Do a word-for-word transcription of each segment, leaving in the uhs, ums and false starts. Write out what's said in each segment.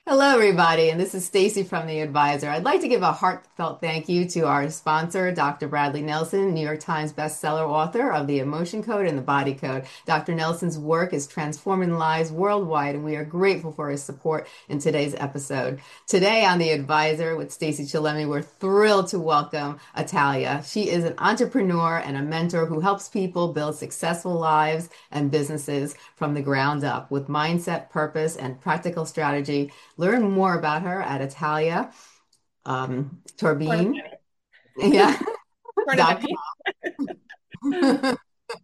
Hello, everybody, and this is Stacy from The Advisor. I'd like to give a heartfelt thank you to our sponsor, Doctor Bradley Nelson, New York Times bestseller author of The Emotion Code and the Body Code. Doctor Nelson's work is transforming lives worldwide, and we are grateful for his support in today's episode. Today on The Advisor with Stacy Chillemi, we're thrilled to welcome Atalia. She is an entrepreneur and a mentor who helps people build successful lives and businesses from the ground up with mindset, purpose, and practical strategy. Learn more about her at Italia um, Turbine. Fornicating. Yeah, dot Fornicating. com.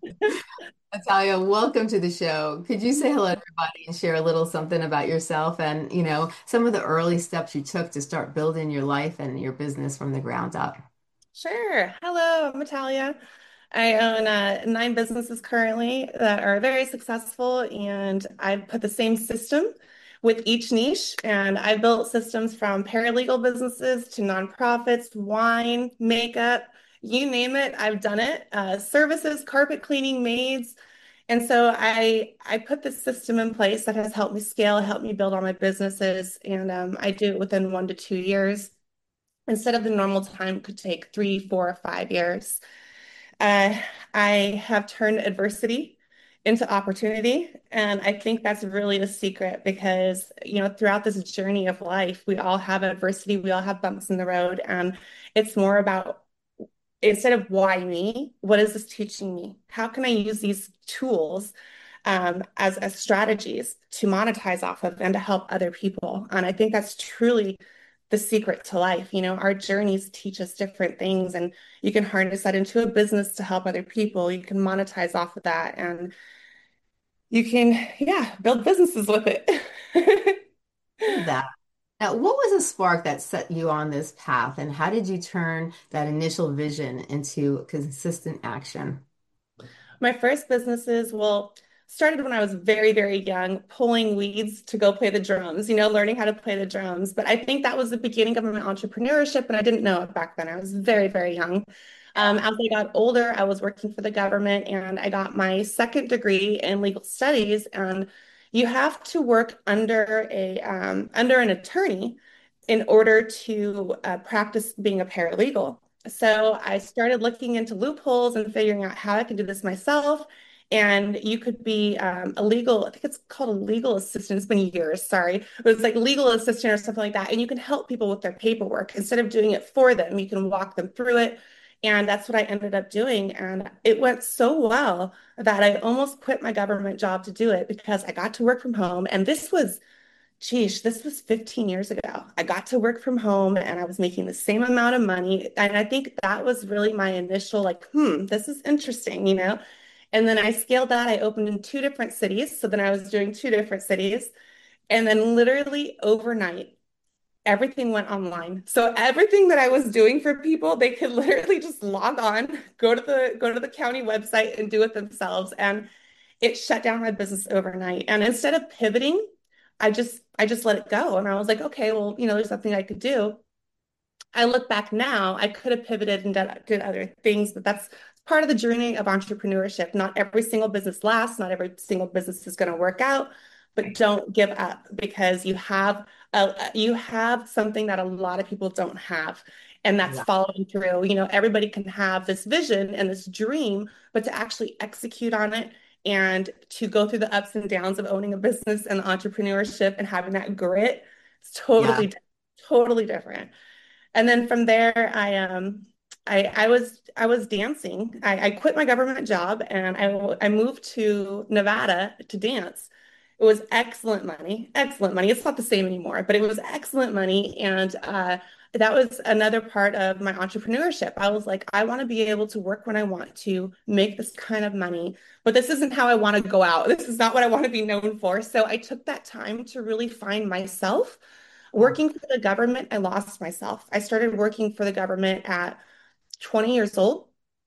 Italia, welcome to the show. Could you say hello to everybody and share a little something about yourself and, you know, some of the early steps you took to start building your life and your business from the ground up? Sure. Hello, I'm Natalia. I own uh, nine businesses currently that are very successful, and I've put the same system with each niche. And I've built systems from paralegal businesses to nonprofits, wine, makeup, you name it, I've done it. Uh, services, carpet cleaning, maids. And so I I put this system in place that has helped me scale, helped me build all my businesses, and um, I do it within one to two years. Instead of the normal time could take three, four, or five years. Uh, I have turned adversity into opportunity. And I think that's really the secret because, you know, throughout this journey of life, we all have adversity, we all have bumps in the road. And it's more about instead of why me, what is this teaching me? How can I use these tools um, as, as strategies to monetize off of and to help other people? And I think that's truly the secret to life. You know, our journeys teach us different things, and you can harness that into a business to help other people. You can monetize off of that, and you can, yeah, build businesses with it. Love that. Now, what was the spark that set you on this path, and how did you turn that initial vision into consistent action? My first businesses, well, started when I was very, very young, pulling weeds to go play the drums, you know, learning how to play the drums. But I think that was the beginning of my entrepreneurship, and I didn't know it back then. I was very, very young. Um, as I got older, I was working for the government, and I got my second degree in legal studies. And you have to work under a um, under an attorney in order to uh, practice being a paralegal. So I started looking into loopholes and figuring out how I can do this myself. And you could be um, a legal, I think it's called a legal assistant. It's been years, sorry. But it's like legal assistant or something like that. And you can help people with their paperwork. Instead of doing it for them, you can walk them through it. And that's what I ended up doing. And it went so well that I almost quit my government job to do it because I got to work from home. And this was Geez, this was fifteen years ago. I got to work from home and I was making the same amount of money. And I think that was really my initial, like, hmm, this is interesting, you know? And then I scaled that. I opened in two different cities. So then I was doing two different cities. And then literally overnight, everything went online. So everything that I was doing for people, they could literally just log on, go to the go to the county website and do it themselves. And it shut down my business overnight. And instead of pivoting, I just I just let it go. And I was like, okay, well, you know, there's nothing I could do. I look back now, I could have pivoted and did, did other things, but that's part of the journey of entrepreneurship. Not every single business lasts, not every single business is going to work out, but don't give up because you have a, you have something that a lot of people don't have. And that's Yeah. following through. You know, everybody can have this vision and this dream, but to actually execute on it and to go through the ups and downs of owning a business and entrepreneurship and having that grit, it's Yeah. totally, totally different. And then from there, I um I I was I was dancing. I, I quit my government job and I I moved to Nevada to dance. It was excellent money, excellent money. It's not the same anymore, but it was excellent money. And uh, that was another part of my entrepreneurship. I was like, I want to be able to work when I want to, make this kind of money, but this isn't how I want to go out. This is not what I want to be known for. So I took that time to really find myself. Yeah. Working for the government, I lost myself. I started working for the government at twenty years old,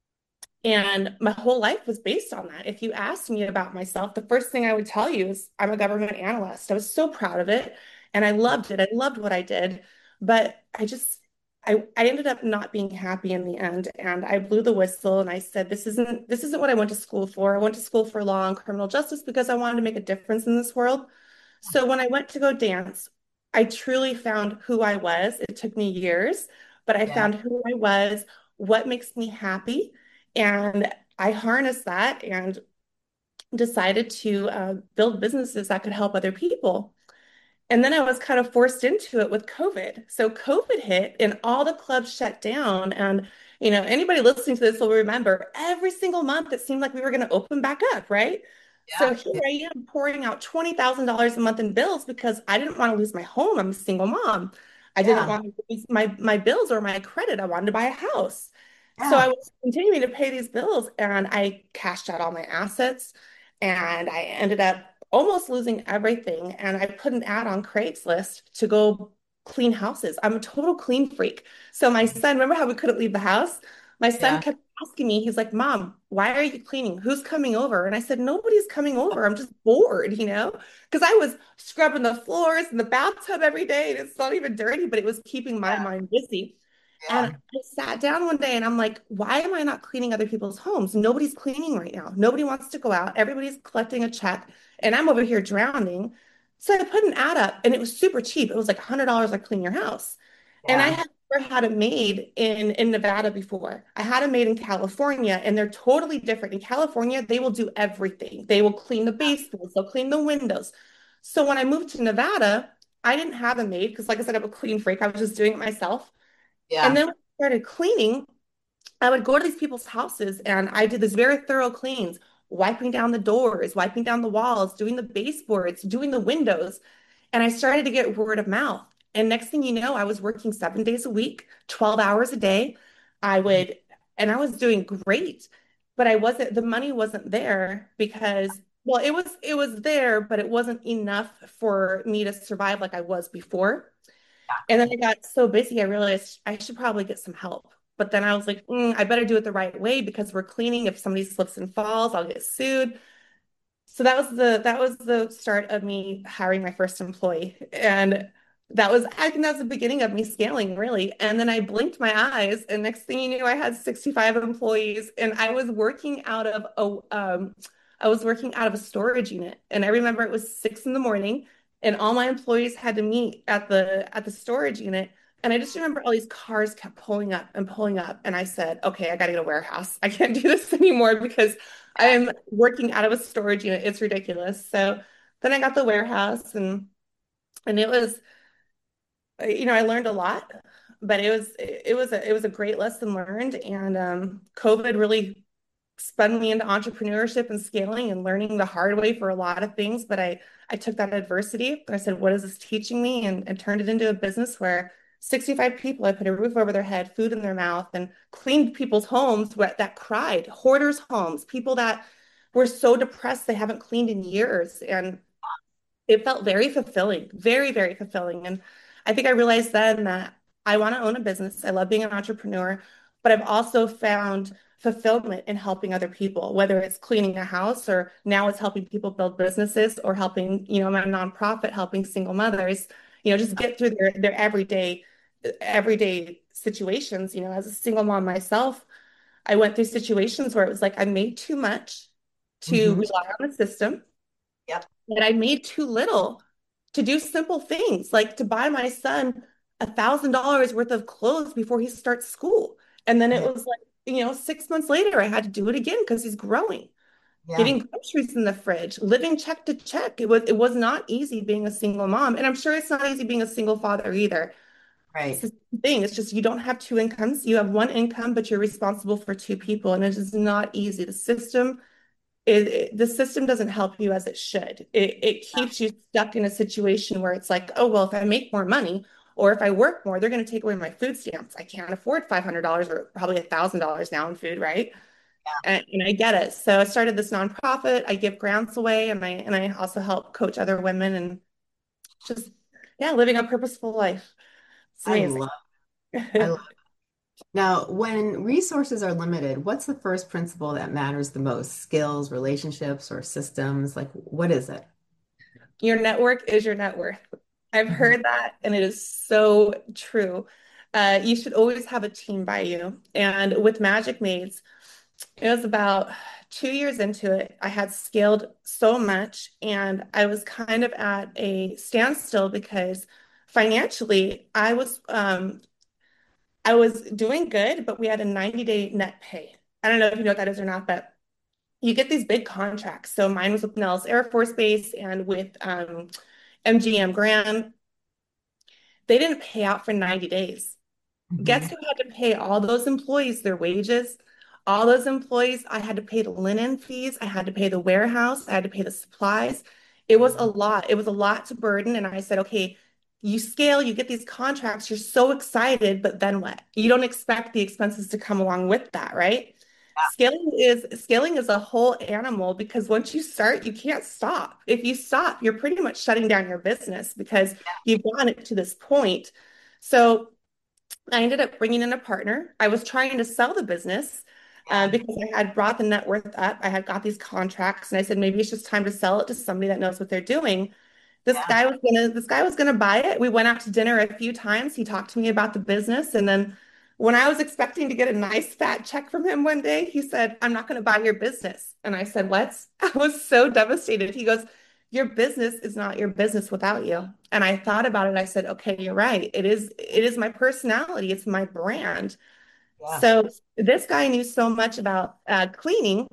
and my whole life was based on that. If you asked me about myself, the first thing I would tell you is I'm a government analyst. I was so proud of it, and I loved it. I loved what I did, but I just I, I ended up not being happy in the end, and I blew the whistle and I said, "This isn't this isn't what I went to school for. I went to school for law and criminal justice because I wanted to make a difference in this world." So when I went to go dance, I truly found who I was. It took me years, but I Yeah. found who I was, what makes me happy, and I harnessed that and decided to uh, build businesses that could help other people. And then I was kind of forced into it with COVID. So COVID hit and all the clubs shut down. And, you know, anybody listening to this will remember every single month it seemed like we were going to open back up, right? Yeah. So here I am pouring out twenty thousand dollars a month in bills because I didn't want to lose my home. I'm a single mom. I didn't Yeah. want to lose my, my bills or my credit. I wanted to buy a house. So I Yeah. was continuing to pay these bills and I cashed out all my assets and I ended up almost losing everything. And I put an ad on Craigslist to go clean houses. I'm a total clean freak. So my son, remember how we couldn't leave the house? My son Yeah. kept asking me, he's like, Mom, why are you cleaning? Who's coming over? And I said, Nobody's coming over. I'm just bored, you know? Because I was scrubbing the floors in the bathtub every day and it's not even dirty, but it was keeping my Yeah. mind busy. And Yeah. I sat down one day and I'm like, why am I not cleaning other people's homes? Nobody's cleaning right now. Nobody wants to go out. Everybody's collecting a check and I'm over here drowning. So I put an ad up and it was super cheap. It was like one hundred dollars like clean your house. And I Yeah. had never had a maid in, in Nevada before. I had a maid in California and they're totally different. In California, they will do everything. They will clean the basements, they'll clean the windows. So when I moved to Nevada, I didn't have a maid because, like I said, I'm a clean freak. I was just doing it myself. And Yeah. then when I started cleaning, I would go to these people's houses and I did this very thorough cleans, wiping down the doors, wiping down the walls, doing the baseboards, doing the windows. And I started to get word of mouth. And next thing you know, I was working seven days a week, twelve hours a day. I would, and I was doing great, but I wasn't, the money wasn't there because, well, it was, it was there, but it wasn't enough for me to survive like I was before. And then I got so busy, I realized I should probably get some help. But then I was like, mm, I better do it the right way because we're cleaning. If somebody slips and falls, I'll get sued. So that was the that was the start of me hiring my first employee. And that was, I think that was the beginning of me scaling, really. And then I blinked my eyes, and next thing you knew, I had sixty-five employees, and I was working out of a um, I was working out of a storage unit. And I remember it was six in the morning, and all my employees had to meet at the at the storage unit. And I just remember all these cars kept pulling up and pulling up. And I said, okay, I got to get a warehouse. I can't do this anymore because I am working out of a storage unit. It's ridiculous. So then I got the warehouse and and it was, you know, I learned a lot, but it was it was a it was a great lesson learned. And um, COVID really spun me into entrepreneurship and scaling and learning the hard way for a lot of things. But I I took that adversity and I said, what is this teaching me? And, and turned it into a business where sixty-five people, I put a roof over their head, food in their mouth, and cleaned people's homes that, that cried, hoarders' homes, people that were so depressed they haven't cleaned in years. And it felt very fulfilling, very, very fulfilling. And I think I realized then that I want to own a business. I love being an entrepreneur, but I've also found fulfillment in helping other people, whether it's cleaning a house or now it's helping people build businesses or helping, you know, my nonprofit, helping single mothers, you know, just get through their, their everyday, everyday situations. You know, as a single mom myself, I went through situations where it was like I made too much to Hmm. rely on the system Yep. that I made too little to do simple things like to buy my son a thousand dollars worth of clothes before he starts school. And then it Yeah. was like, you know, six months later, I had to do it again because he's growing, Yeah. getting groceries in the fridge, living check to check. It was it was not easy being a single mom. And I'm sure it's not easy being a single father either. It's Right. the same thing. It's just you don't have two incomes. You have one income, but you're responsible for two people. And it is not easy. The system it, it- the system doesn't help you as it should. It, it keeps you stuck in a situation where it's like, oh, well, if I make more money or if I work more, they're going to take away my food stamps. I can't afford five hundred dollars or probably one thousand dollars now in food, right? And, and I get it. So I started this nonprofit. I give grants away and I and I also help coach other women and just, yeah, living a purposeful life. It's I amazing. love, I love. Now, when resources are limited, what's the first principle that matters the most? Skills, relationships, or systems? Like, what is it? Your network is your net worth. I've Mhm. heard that, and it is so true. Uh, you should always have a team by you. And with Magic Maids, it was about two years into it. I had scaled so much, and I was kind of at a standstill because financially, I was um I was doing good, but we had a ninety day net pay. I don't know if you know what that is or not, but you get these big contracts. So mine was with Nellis Air Force Base and with um, M G M Graham. They didn't pay out for ninety days. Guess Hmm. who had to pay all those employees their wages? All those employees, I had to pay the linen fees, I had to pay the warehouse, I had to pay the supplies. It was a lot. It was a lot to burden. And I said, okay, you scale, you get these contracts, you're so excited, but then what? You don't expect the expenses to come along with that, right? Scaling is scaling is a whole animal because once you start, you can't stop. If you stop, you're pretty much shutting down your business because you've gotten it to this point. So I ended up bringing in a partner. I was trying to sell the business uh, Yeah. because I had brought the net worth up. I had got these contracts, and I said maybe it's just time to sell it to somebody that knows what they're doing. This Yeah. guy was gonna this guy was gonna buy it. We went out to dinner a few times. He talked to me about the business, and then when I was expecting to get a nice fat check from him one day, he said, "I'm not going to buy your business." And I said, "What?" I was so devastated. He goes, "Your business is not your business without you." And I thought about it. I said, "Okay, you're right. It is it is my personality. It's my brand." Yeah. So this guy knew so much about uh, cleaning.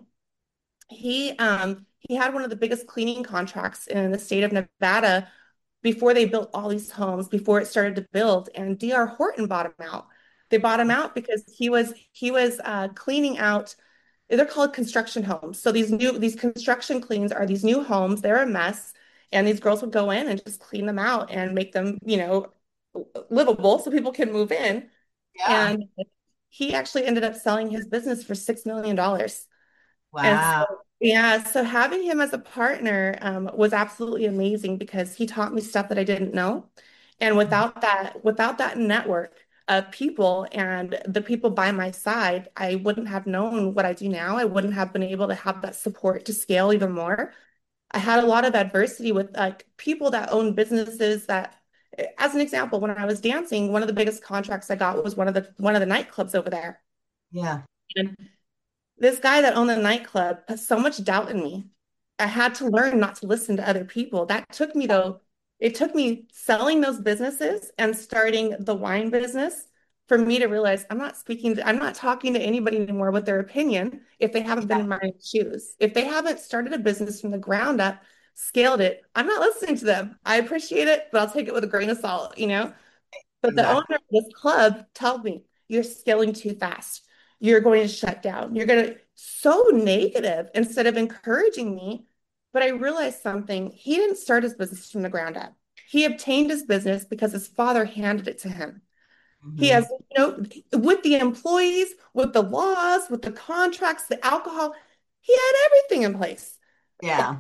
He um he had one of the biggest cleaning contracts in the state of Nevada before they built all these homes, before it started to build, and D R. Horton bought him out. They bought him out because he was he was uh, cleaning out. They're called construction homes. So these new these construction cleans are these new homes. They're a mess, and these girls would go in and just clean them out and make them, you know, livable so people can move in. Yeah. And he actually ended up selling his business for six million dollars. And Wow. so, yeah, so having him as a partner um, was absolutely amazing because he taught me stuff that I didn't know. And without that, without that network of people and the people by my side, I wouldn't have known what I do now. I wouldn't have been able to have that support to scale even more. I had a lot of adversity with like people that own businesses that, as an example, when I was dancing, one of the biggest contracts I got was one of the one of the nightclubs over there. Yeah. And this guy that owned the nightclub has so much doubt in me. I had to learn not to listen to other people. That took me though, it took me selling those businesses and starting the wine business for me to realize I'm not speaking, to, I'm not talking to anybody anymore with their opinion if they haven't been Yeah. in my shoes. If they haven't started a business from the ground up, scaled it, I'm not listening to them. I appreciate it, but I'll take it with a grain of salt, you know? But the owner Exactly. of this club told me, you're scaling too fast. You're going to shut down. You're going to, so negative instead of encouraging me. But I realized something. He didn't start his business from the ground up. He obtained his business because his father handed it to him. He Hmm. has, you know, with the employees, with the laws, with the contracts, the alcohol, he had everything in place. Yeah.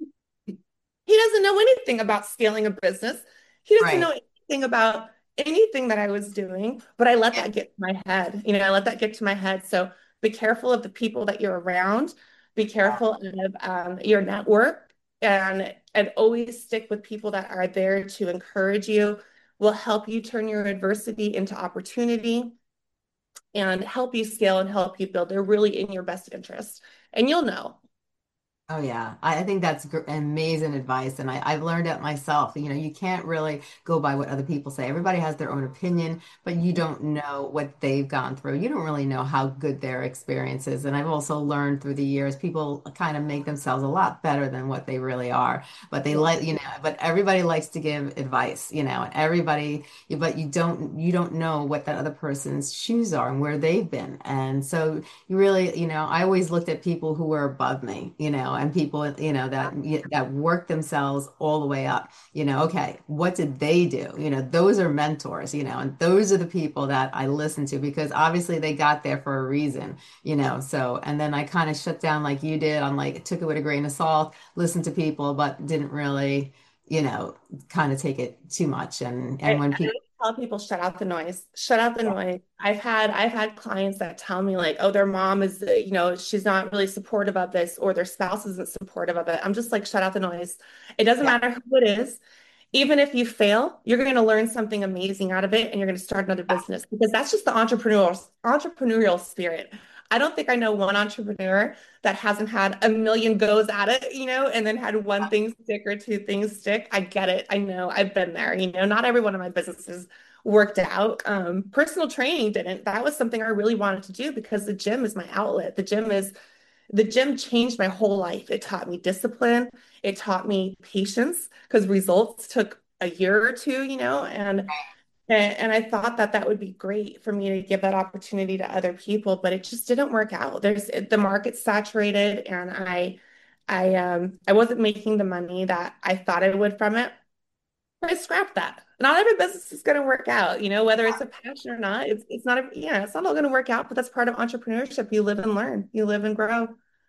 He doesn't know anything about scaling a business. He doesn't know Right. anything about anything that I was doing, but I let Yeah. that get to my head. You know, I let that get to my head. So be careful of the people that you're around. Be careful of um, your network, and and always stick with people that are there to encourage you, will help you turn your adversity into opportunity and help you scale and help you build. They're really in your best interest, and you'll know. Oh yeah, I, I think that's gr amazing advice, and I, I've learned it myself. You know, you can't really go by what other people say. Everybody has their own opinion, but you don't know what they've gone through. You don't really know how good their experience is. And I've also learned through the years, people kind of make themselves a lot better than what they really are. But they Yeah. like, you know, but everybody likes to give advice, you know, and everybody, but you don't, you don't know what that other person's shoes are and where they've been. And so you really, you know, I always looked at people who were above me, you know, and people, you know, that that work themselves all the way up. You know, okay, what did they do? You know, those are mentors, you know, and those are the people that I listen to because obviously they got there for a reason, you know. So, and then I kind of shut down like you did. I'm like, took it with a grain of salt, listened to people, but didn't really, you know, kind of take it too much. And I, and when I people, always tell people shut out the noise. Shut out the noise. I've had I've had clients that tell me like, oh, their mom is, uh, you know, she's not really supportive of this, or their spouse isn't supportive of it. I'm just like, shut out the noise. It doesn't yeah, matter who it is. Even if you fail, you're going to learn something amazing out of it, and you're going to start another business because that's just the entrepreneurial entrepreneurial spirit. I don't think I know one entrepreneur that hasn't had a million goes at it, you know, and then had one thing stick or two things stick. I get it. I know. I've been there. You know, not every one of my businesses worked out. Um, personal training didn't. That was something I really wanted to do because the gym is my outlet. The gym is the gym changed my whole life. It taught me discipline. It taught me patience because results took a year or two, you know, and and, and I thought that that would be great for me to give that opportunity to other people, but it just didn't work out. There's the market's saturated, and I, I, um, I wasn't making the money that I thought I would from it. I scrapped that. Not every business is going to work out, you know, whether it's a passion or not. It's it's not a, yeah, it's not all going to work out, but that's part of entrepreneurship. You live and learn. You live and grow.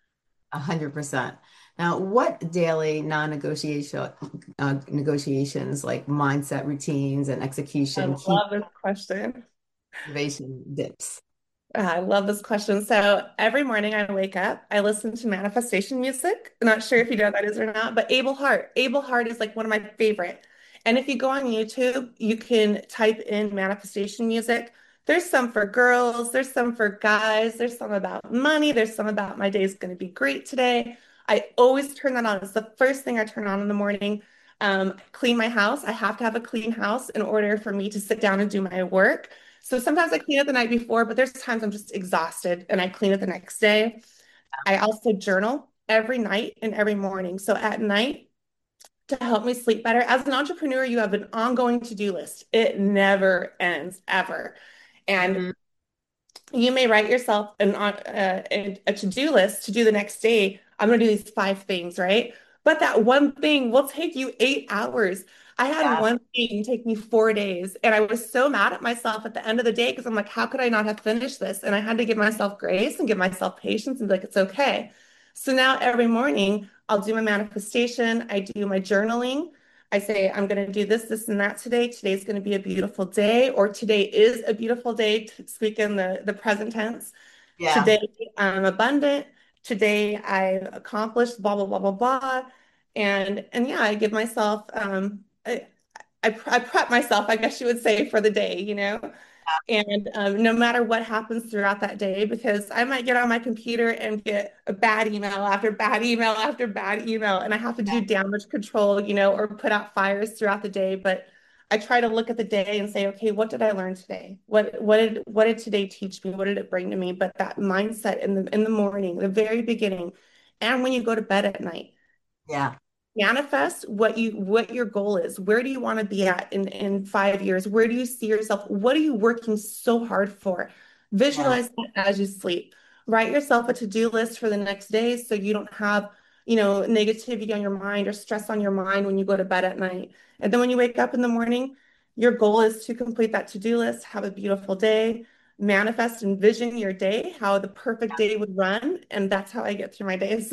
A hundred percent. Now, what daily non-negotiation uh, negotiations like mindset routines and I execution keep love this question. motivation dips? I love this question. So every morning I wake up, I listen to manifestation music. I'm not sure if you know what that is or not, but Abel Hart. Abel Hart is like one of my favorite. And if you go on YouTube, you can type in manifestation music. There's some for girls, there's some for guys, there's some about money, there's some about my day's going to be great today. I always turn that on. It's the first thing I turn on in the morning. Um, clean my house. I have to have a clean house in order for me to sit down and do my work. So sometimes I clean it the night before, but there's times I'm just exhausted and I clean it the next day. I also journal every night and every morning. So at night, to help me sleep better, as an entrepreneur, you have an ongoing to-do list. It never ends, ever. And Mhm. you may write yourself an, uh, a, a to-do list to do the next day. I'm going to do these five things, right? But that one thing will take you eight hours. I had Yeah. one thing take me four days, and I was so mad at myself at the end of the day because I'm like, how could I not have finished this? And I had to give myself grace and give myself patience and be like, it's okay. So now every morning, I'll do my manifestation, I do my journaling. I say, I'm going to do this, this, and that today. Today's going to be a beautiful day, or today is a beautiful day, to speak in the, the present tense. Yeah. Today, I'm abundant. Today, I've accomplished blah, blah, blah, blah, blah. And, and yeah, I give myself, um, I, I, I prep myself, I guess you would say, for the day, you know? And um, no matter what happens throughout that day, because I might get on my computer and get a bad email after bad email after bad email, and I have to do damage control, you know, or put out fires throughout the day. But I try to look at the day and say, okay, what did I learn today? What what did what did today teach me? What did it bring to me? But that mindset in the in the morning, the very beginning, and when you go to bed at night, Yeah. manifest what you what your goal is. Where do you want to be at in in five years? Where do you see yourself? What are you working so hard for? Yeah. Visualize that as you sleep. Write yourself a to-do list for the next day so you don't have, you know, negativity on your mind or stress on your mind when you go to bed at night. And then when you wake up in the morning, your goal is to complete that to-do list, have a beautiful day, manifest and vision your day, how the perfect day would run, and that's how I get through my days.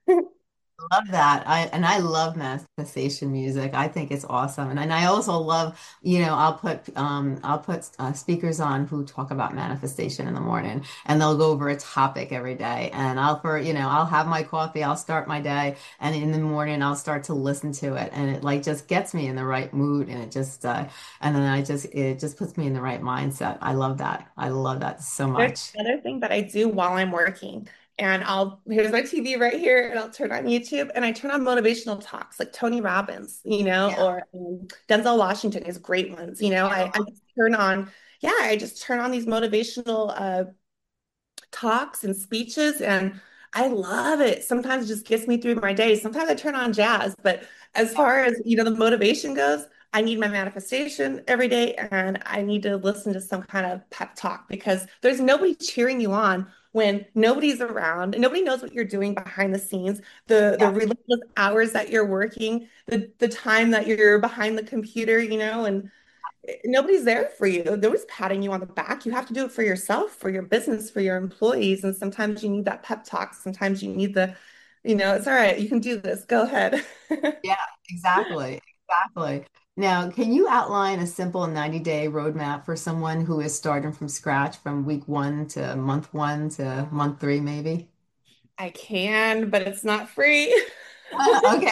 Love that. I and I love manifestation music. I think it's awesome. And and I also love, you know, I'll put um I'll put uh, speakers on who talk about manifestation in the morning, and they'll go over a topic every day. And I'll for, you know, I'll have my coffee, I'll start my day, and in the morning I'll start to listen to it, and it like just gets me in the right mood, and it just uh and then I just it just puts me in the right mindset. I love that. I love that so There's much. another thing that I do while I'm working. And I'll, here's my T V right here, and I'll turn on YouTube and I turn on motivational talks like Tony Robbins, you know, Yeah. or um, Denzel Washington is great ones. You know, I, I just turn on, yeah, I just turn on these motivational uh, talks and speeches, and I love it. Sometimes it just gets me through my day. Sometimes I turn on jazz, but as far as, you know, the motivation goes, I need my manifestation every day, and I need to listen to some kind of pep talk because there's nobody cheering you on when nobody's around and nobody knows what you're doing behind the scenes, the the relentless hours that you're working, the the time that you're behind the computer, you know, and nobody's there for you. Nobody's patting you on the back. You have to do it for yourself, for your business, for your employees. And sometimes you need that pep talk. Sometimes you need the, you know, it's all right. You can do this. Go ahead. Yeah, exactly. Exactly. Now, can you outline a simple ninety day roadmap for someone who is starting from scratch from week one to month one to month three, maybe? I can, but it's not free. Okay.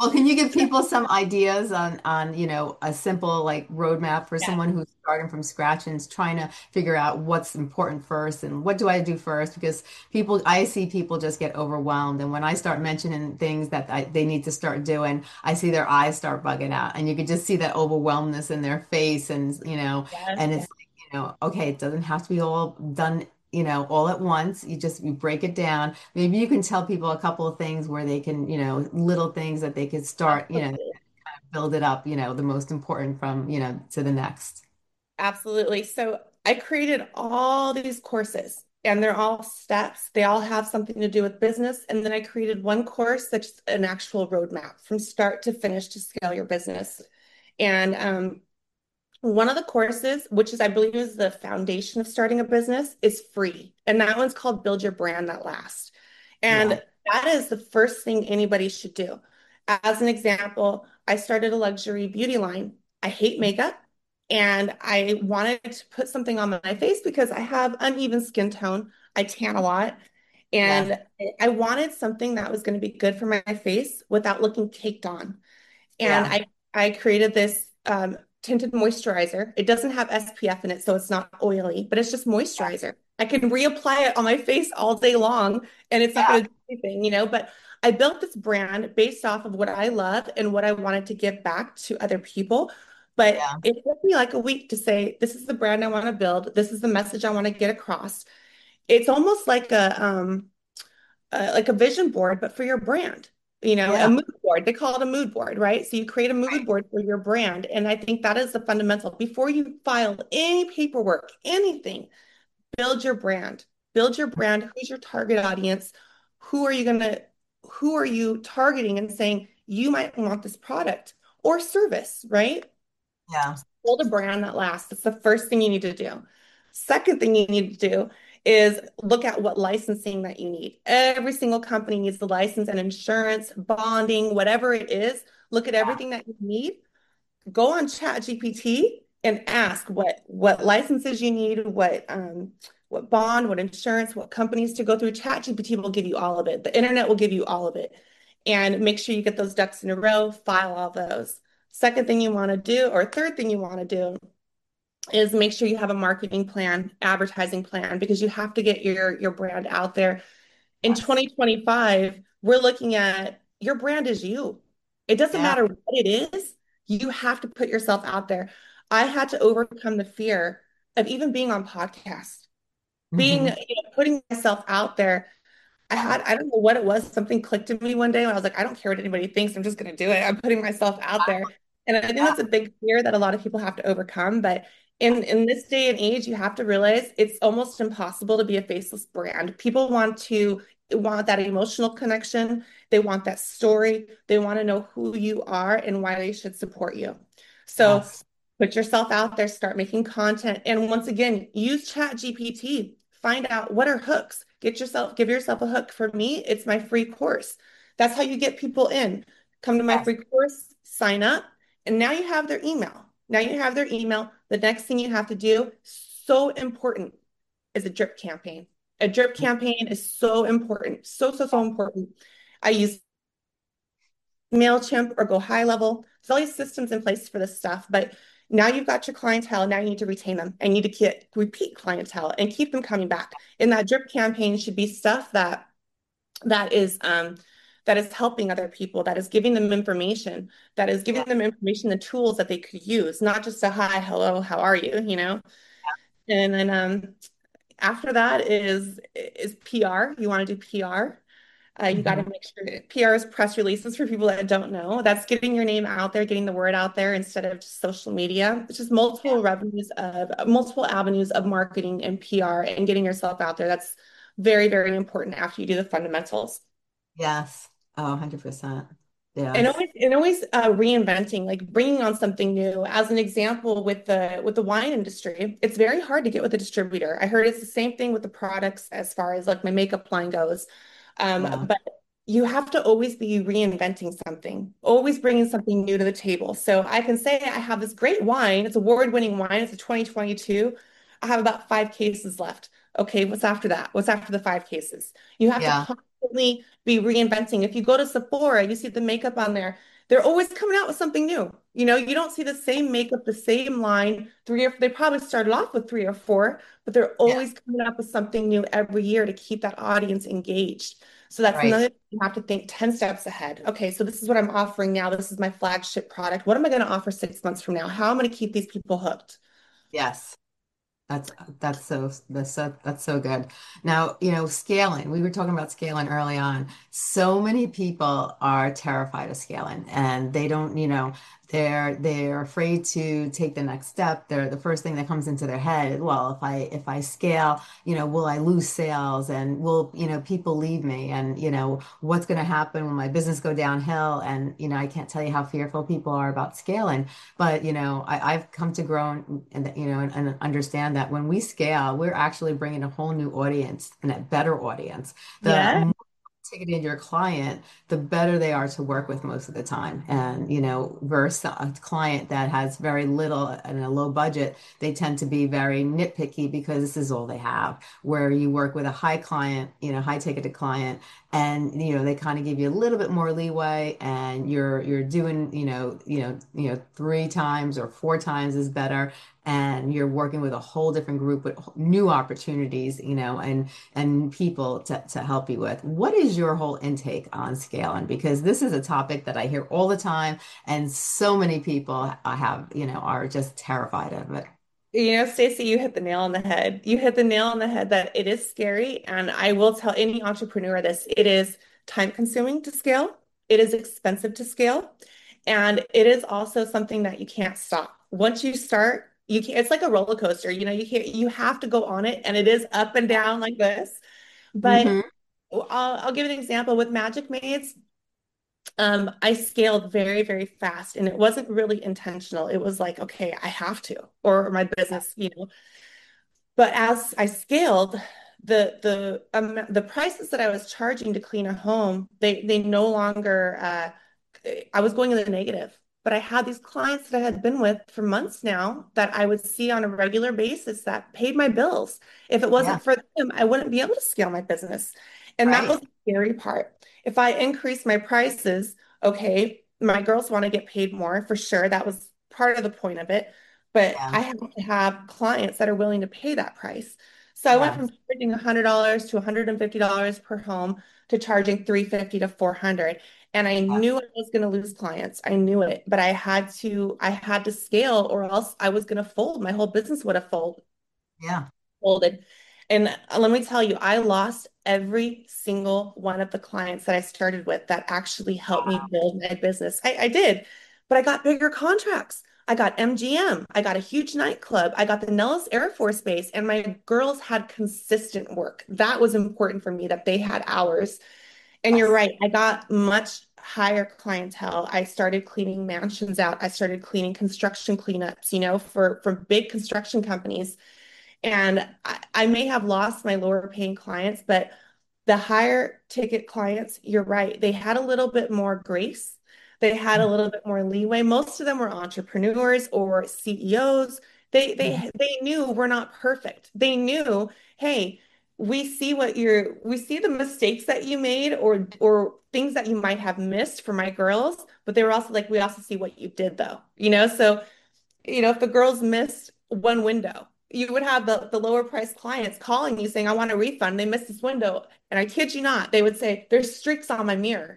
Well, can you give people some ideas on on, you know, a simple like roadmap for Yeah. someone who's starting from scratch and is trying to figure out what's important first and what do I do first? Because people, I see people just get overwhelmed, and when I start mentioning things that I, they need to start doing, I see their eyes start bugging out, and you could just see that overwhelmness in their face, and you know, Yes. and it's like, you know, okay, it doesn't have to be all done, you know, all at once. You just you break it down. Maybe you can tell people a couple of things where they can, you know, little things that they could start, you know, Absolutely. build it up, you know, the most important from, you know, to the next. Absolutely. So I created all these courses and they're all steps. They all have something to do with business. And then I created one course that's an actual roadmap from start to finish to scale your business. And um, one of the courses, which is, I believe, is the foundation of starting a business, is free. And that one's called Build Your Brand That Lasts. Yeah. And that is the first thing anybody should do. As an example, I started a luxury beauty line. I hate makeup and I wanted to put something on my face because I have uneven skin tone. I tan a lot. Yeah. And I wanted something that was going to be good for my face without looking caked on. And Yeah. I I created this um, tinted moisturizer. It doesn't have S P F in it, so it's not oily, but it's just moisturizer. I can reapply it on my face all day long, and it's not Yeah. going to do anything, you know. But I built this brand based off of what I love and what I wanted to give back to other people. But Yeah. it took me like a week to say, this is the brand I want to build. This is the message I want to get across. It's almost like a um, uh, like a vision board, but for your brand, you know, a Yeah. mood board. They call it a mood board, right? So you create a mood Right. board for your brand. And I think that is the fundamental. Before you file any paperwork, anything, build your brand. Build your brand. Who's your target audience? Who are you going to, who are you targeting and saying you might want this product or service, right? Yeah. Build a brand that lasts. That's the first thing you need to do. Second thing you need to do is look at what licensing that you need. Every single company needs the license and insurance, bonding, whatever it is. Look at everything that you need. Go on ChatGPT and ask what what licenses you need, what um what bond, what insurance, what companies to go through. ChatGPT will give you all of it. The internet will give you all of it. And make sure you get those ducks in a row, file all those. Second thing you want to do, or third thing you want to do, is make sure you have a marketing plan, advertising plan, because you have to get your your brand out there. In Yes. twenty twenty-five, we're looking at your brand is you. It doesn't Yeah. matter what it is, you have to put yourself out there. I had to overcome the fear of even being on podcasts, being, you Hmm. know, putting myself out there. I had, I don't know what it was. Something clicked in me one day when I was like, I don't care what anybody thinks. I'm just going to do it. I'm putting myself out there. And I think Yeah. that's a big fear that a lot of people have to overcome. But in, in this day and age, you have to realize it's almost impossible to be a faceless brand. People want to want that emotional connection. They want that story. They want to know who you are and why they should support you. So Yes. put yourself out there, start making content. And once again, use Chat G P T. Find out what are hooks. Get yourself, give yourself a hook. For me, it's my free course. That's how you get people in. Come to my Yes. free course, sign up, and now you have their email. Now you have their email. The next thing you have to do, so important, is a drip campaign. A drip campaign is so important. So, so, so important. I use MailChimp or go high level. There's all these systems in place for this stuff, but now you've got your clientele. Now you need to retain them and you need to get repeat clientele and keep them coming back. And that drip campaign should be stuff that that is um that is helping other people, that is giving them information, that is Yeah. giving them information, the tools that they could use, not just a hi, hello, how are you, you know? And then um after that is is P R. You want to do P R. Uh, you got Hmm. to make sure P R is press releases for people that don't know. That's getting your name out there, getting the word out there instead of just social media. It's just Yeah. multiple revenues of multiple avenues of marketing and P R and getting yourself out there. That's very, very important after you do the fundamentals. Yes. Oh, one hundred percent. And Yes. always, and always uh, reinventing, like bringing on something new. As an example, with the with the wine industry, it's very hard to get with a distributor. I heard it's the same thing with the products as far as like my makeup line goes. Um, Yeah. but you have to always be reinventing something, always bringing something new to the table. So I can say I have this great wine. It's award-winning wine. It's a twenty twenty-two. I have about five cases left. Okay, what's after that? What's after the five cases? You have to Yeah. constantly be reinventing. If you go to Sephora, you see the makeup on there. They're always coming out with something new. You know, you don't see the same makeup, the same line, three or they probably started off with three or four, but they're Yeah, always coming up with something new every year to keep that audience engaged. So that's right. another thing you have to think ten steps ahead. Okay, so this is what I'm offering now. This is my flagship product. What am I going to offer six months from now? How am I going to keep these people hooked? Yes. That's that's so that's so that's so good. Now, you know, scaling. We were talking about scaling early on. So many people are terrified of scaling and they don't, you know, they're they're afraid to take the next step. They're the first thing that comes into their head, well, if I if I scale, you know, will I lose sales and will, you know, people leave me and, you know, what's going to happen when my business go downhill? And, you know, I can't tell you how fearful people are about scaling. But, you know, I, I've come to grow and, and you know, and, and understand that when we scale, we're actually bringing a whole new audience and a better audience. The Yeah. ticketed your client, the better they are to work with most of the time. And, you know, versus a client that has very little and a low budget, they tend to be very nitpicky because this is all they have. Where you work with a high client, you know, high ticketed client, and you know, they kind of give you a little bit more leeway and you're you're doing, you know, you know, you know, three times or four times is better. And you're working with a whole different group with new opportunities, you know, and and people to, to help you with. What is your whole intake on scaling? Because this is a topic that I hear all the time, and so many people I have, you know, are just terrified of it. You know, Stacey, you hit the nail on the head. You hit the nail on the head that it is scary. And I will tell any entrepreneur this, it is time consuming to scale. It is expensive to scale. And it is also something that you can't stop. Once you start, you can't, it's like a roller coaster. You know, you can't, you have to go on it and it is up and down like this. But Hmm. I'll, I'll give you an example with Magic Maids. Um, I scaled very, very fast and it wasn't really intentional. It was like, okay, I have to, or my business, you know. But as I scaled, the the um, the prices that I was charging to clean a home, they they no longer uh, I was going in the negative. But I had these clients that I had been with for months now that I would see on a regular basis that paid my bills. If it Yeah, wasn't for them, I wouldn't be able to scale my business. And that right. was the scary part. If I increase my prices, okay, my girls want to get paid more for sure. That was part of the point of it. But Yeah, I have to have clients that are willing to pay that price. So I went yeah, from charging one hundred dollars to one hundred fifty dollars per home to charging three hundred fifty to four hundred. And I yeah, knew I was going to lose clients. I knew it, but I had to I had to scale or else I was going to fold. My whole business would have fold, yeah. folded. And uh, let me tell you, I lost every single one of the clients that I started with that actually helped me build my business. I, I did, but I got bigger contracts. I got M G M. I got a huge nightclub. I got the Nellis Air Force Base, and my girls had consistent work. That was important for me that they had hours. And you're Yes. right. I got much higher clientele. I started cleaning mansions out. I started cleaning construction cleanups, you know, for for big construction companies. And I, I may have lost my lower paying clients, but the higher ticket clients, you're right. They had a little bit more grace. They had a little bit more leeway. Most of them were entrepreneurs or C E Os. They Mhm. they they knew we're not perfect. They knew, hey, we see what you're we see the mistakes that you made or or things that you might have missed for my girls, but they were also like, we also see what you did though. You know, so you know, if the girls missed one window, you would have the, the lower price clients calling you saying, I want a refund. They missed this window. And I kid you not, they would say, there's streaks on my mirror.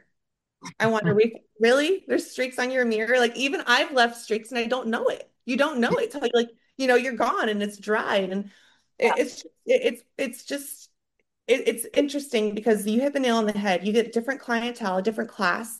I want a refund. Really? There's streaks on your mirror? Like even I've left streaks and I don't know it. You don't know it till you like, you know, you're gone and it's dried. And it, it's it, it's it's just it, it's interesting because you hit the nail on the head. You get different clientele, a different class,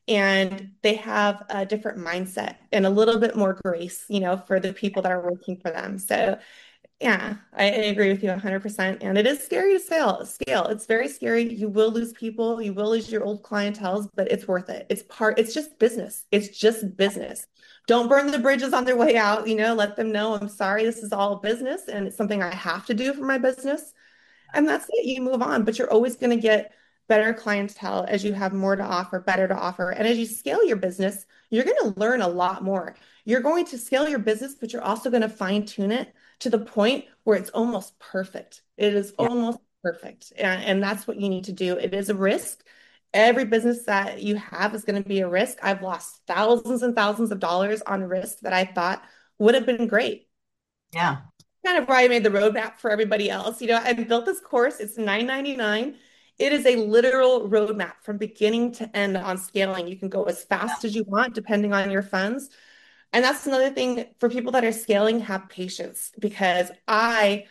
and they have a different mindset and a little bit more grace, you know, for the people that are working for them. So, yeah, I, I agree with you one hundred percent. And it is scary to scale, scale. It's very scary. You will lose people, you will lose your old clientels, but it's worth it. It's part, it's just business. It's just business. Don't burn the bridges on their way out, you know, let them know I'm sorry, this is all business and it's something I have to do for my business. And that's it. You move on, but you're always going to get better clientele as you have more to offer, better to offer. And as you scale your business, you're going to learn a lot more. You're going to scale your business, but you're also going to fine tune it to the point where it's almost perfect. It is Yeah. almost perfect. And, and that's what you need to do. It is a risk. Every business that you have is going to be a risk. I've lost thousands and thousands of dollars on risk that I thought would have been great. Yeah. Kind of where I made the roadmap for everybody else. You know, I built this course. It's nine ninety-nine. It is a literal roadmap from beginning to end on scaling. You can go as fast as you want, depending on your funds. And that's another thing for people that are scaling, have patience because I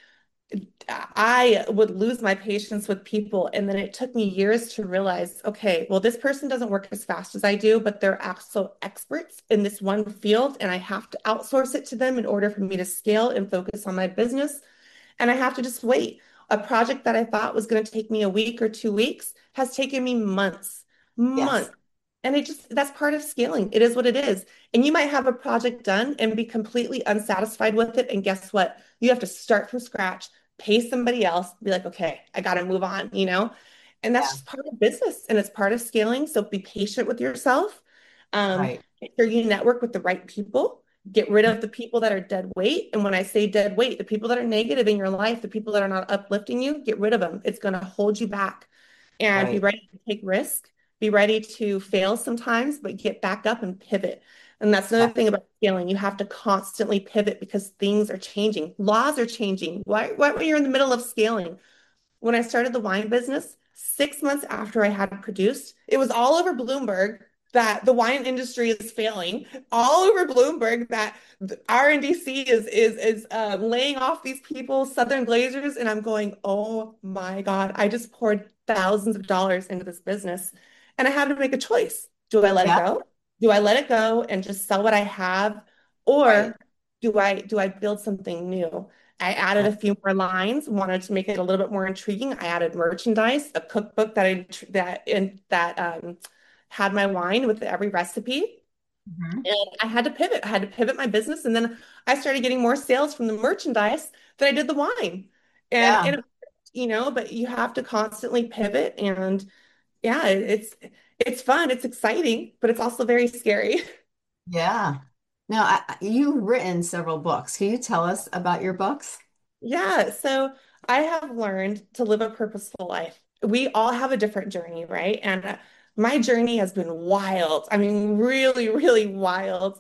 I would lose my patience with people. And then it took me years to realize, okay, well, this person doesn't work as fast as I do, but they're also experts in this one field. And I have to outsource it to them in order for me to scale and focus on my business. And I have to just wait. A project that I thought was going to take me a week or two weeks has taken me months, Yes. months. And it just, that's part of scaling. It is what it is. And you might have a project done and be completely unsatisfied with it. And guess what? You have to start from scratch, pay somebody else, be like, okay, I got to move on, you know? And that's Yeah. just part of business and it's part of scaling. So be patient with yourself. Um, Right. make sure you network with the right people. Get rid of the people that are dead weight. And when I say dead weight, the people that are negative in your life, the people that are not uplifting you, get rid of them. It's going to hold you back. And be Right. ready to take risk. Be ready to fail sometimes, but get back up and pivot. And that's Yeah. another thing about scaling. You have to constantly pivot because things are changing. Laws are changing. Why, why when you're in the middle of scaling? When I started the wine business, six months after I had produced, it was all over Bloomberg that the wine industry is failing, all over Bloomberg that R and D C is is is um, laying off these people, Southern Glazers, and I'm going, oh my God, I just poured thousands of dollars into this business, and I had to make a choice. Do I let it Yeah. go? Do I let it go and just sell what I have, Right. or do I do I build something new? I added Yeah. a few more lines, wanted to make it a little bit more intriguing. I added merchandise, a cookbook that I that in that um, had my wine with every recipe. Mhm. And I had to pivot. I had to pivot my business, and then I started getting more sales from the merchandise than I did the wine. And Yeah. and you know, but you have to constantly pivot, and yeah, it- it's it's fun, it's exciting, but it's also very scary. Yeah. Now, I, I- you've written several books. Can you tell us about your books? Yeah, so I have learned to live a purposeful life. We all have a different journey, right? And uh, my journey has been wild. I mean, really, really wild.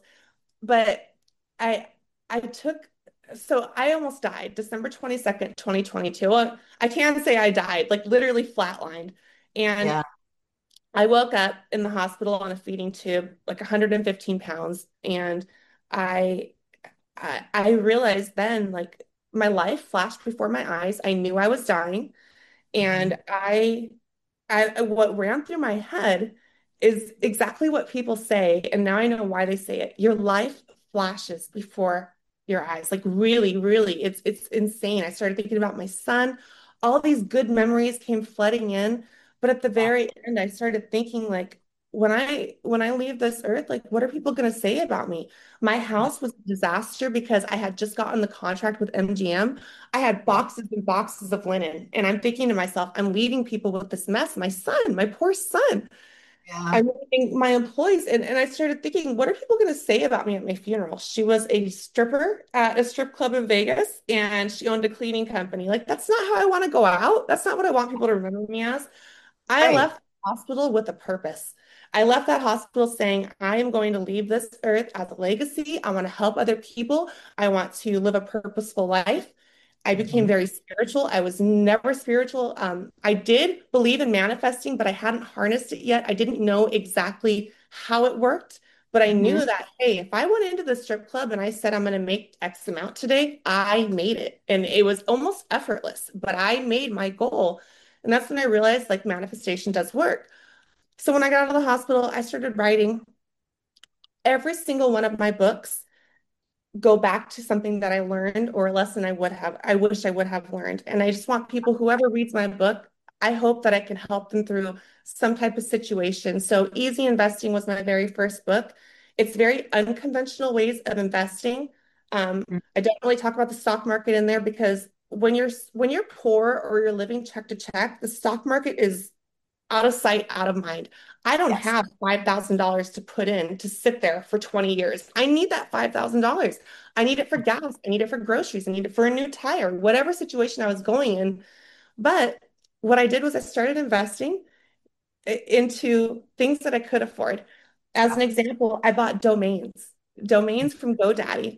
But I I took so I almost died December twenty-second, twenty twenty-two. Well, I can say I died, like literally flatlined. And Yeah. I woke up in the hospital on a feeding tube, like one hundred fifteen pounds, and I I, I realized then, like, my life flashed before my eyes. I knew I was dying, Mhm. and I, I, what ran through my head is exactly what people say, and now I know why they say it. Your life flashes before your eyes, like really, really, it's it's insane. I started thinking about my son. All these good memories came flooding in, but at the Yeah. very end, I started thinking like, when I when I leave this earth, like, what are people going to say about me? My Yeah. house was a disaster because I had just gotten the contract with M G M. I had Yeah. boxes and boxes of linen, and I'm thinking to myself, I'm leaving people with this mess. My son, my poor son. Yeah. I'm leaving my employees, and, and I started thinking, what are people going to say about me at my funeral? She was a stripper at a strip club in Vegas, and she owned a cleaning company. Like, that's not how I want to go out. That's not what I want people to remember me as. I Right. left the hospital with a purpose. I left that hospital saying, I am going to leave this earth as a legacy. I want to help other people. I want to live a purposeful life. I became Mhm. very spiritual. I was never spiritual. Um, I did believe in manifesting, but I hadn't harnessed it yet. I didn't know exactly how it worked, but I Mhm. knew that, hey, if I went into the strip club and I said I'm going to make X amount today, I made it. And it was almost effortless, but I made my goal. And that's when I realized like manifestation does work. So when I got out of the hospital, I started writing every single one of my books go back to something that I learned or a lesson I would have, I wish I would have learned. And I just want people, whoever reads my book, I hope that I can help them through some type of situation. So Easy Investing was my very first book. It's very unconventional ways of investing. Um, I don't really talk about the stock market in there because when you're when you're poor or you're living check to check, the stock market is out of sight, out of mind. I don't Yes. have five thousand dollars to put in to sit there for twenty years. I need that five thousand dollars. I need it for gas. I need it for groceries. I need it for a new tire, whatever situation I was going in. But what I did was I started investing into things that I could afford. As an example, I bought domains, domains from GoDaddy.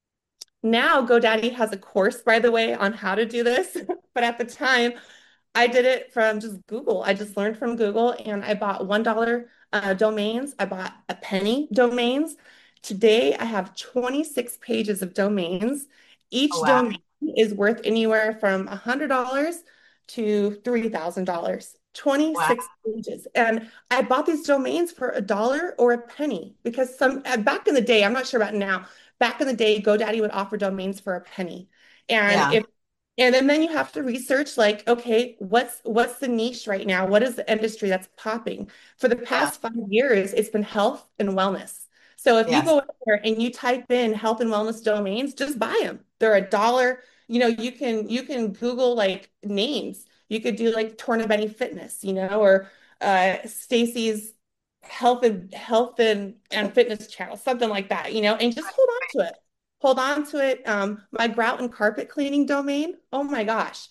Now, GoDaddy has a course, by the way, on how to do this. But at the time, I did it from just Google. I just learned from Google and I bought one dollar uh, domains. I bought a penny domains. Today, I have twenty-six pages of domains. Oh, Each wow. domain is worth anywhere from one hundred dollars to three thousand dollars. Wow. twenty-six pages. And I bought these domains for a dollar or a penny because some uh, back in the day, I'm not sure about now, back in the day, GoDaddy would offer domains for a penny. And Yeah. if and then, then you have to research like, okay, what's what's the niche right now? What is the industry that's popping? For the Yeah. past five years, it's been health and wellness. So if you Yes. go in there and you type in health and wellness domains, just buy them. They're a dollar. You know, you can you can Google like names. You could do like Tornabene Fitness, you know, or uh, Stacy's health and health and, and fitness channel, something like that, you know, and just hold on to it hold on to it. Um, my grout and carpet cleaning domain. Oh my gosh.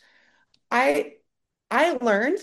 I I learned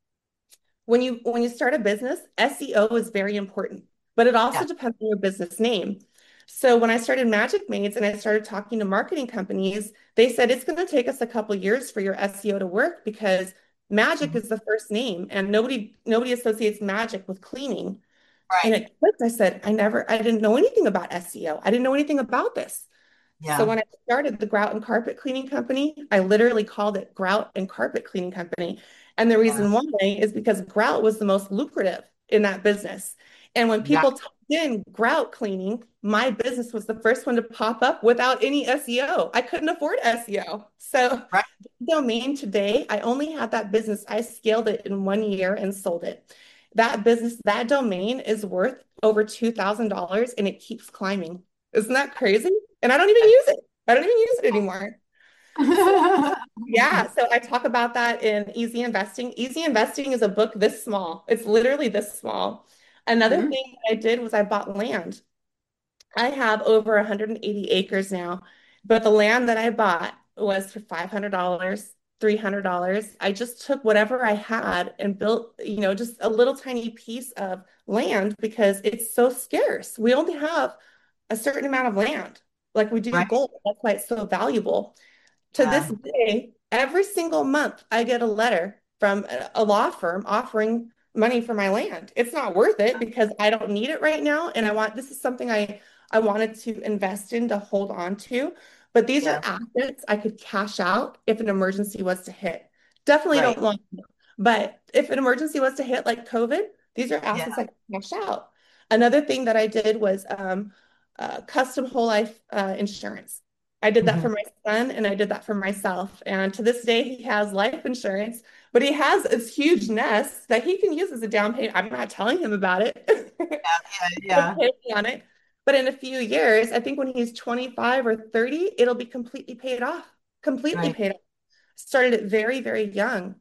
when you when you start a business, S E O is very important, but it also Yeah. depends on your business name. So when I started Magic Maids and I started talking to marketing companies, they said it's going to take us a couple years for your S E O to work because Magic Mhm. is the first name and nobody nobody associates magic with cleaning. And Right. it clicked. I said, I never, I didn't know anything about S E O. I didn't know anything about this. So Yeah. when I started the grout and carpet cleaning company, I literally called it grout and carpet cleaning company. And the Yeah. reason why is because grout was the most lucrative in that business. And when people Exactly. typed in grout cleaning, my business was the first one to pop up without any S E O. I couldn't afford S E O. So Right. the domain today, I only had that business. I scaled it in one year and sold it. That business, that domain is worth over two thousand dollars and it keeps climbing. Isn't that crazy? And I don't even use it. I don't even use it anymore. So yeah, so I talk about that in Easy Investing. Easy Investing is a book this small. It's literally this small. Another Mhm. thing that I did was I bought land. I have over one hundred eighty acres now, but the land that I bought was for five hundred dollars three hundred dollars. I just took whatever I had and built, you know, just a little tiny piece of land because it's so scarce. We only have a certain amount of land, like we do Right. gold. That's why it's so valuable. To this Yeah. day, every single month, I get a letter from a a law firm offering money for my land. It's not worth it because I don't need it right now, and I want this is something I I wanted to invest in to hold on to. But these are Yeah. assets I could cash out if an emergency was to hit. Definitely Right. don't want to. But if an emergency was to hit like COVID, these are Yeah. assets I could cash out. Another thing that I did was um, uh, custom whole life uh, insurance. I did that Mhm. for my son and I did that for myself. And to this day, he has life insurance, but he has this huge nest that he can use as a down payment. I'm not telling him about it. Yeah. He'll Yeah. pay me on it. But in a few years, I think when he's twenty-five or thirty, it'll be completely paid off. Completely Right. paid off. Started it very, very young.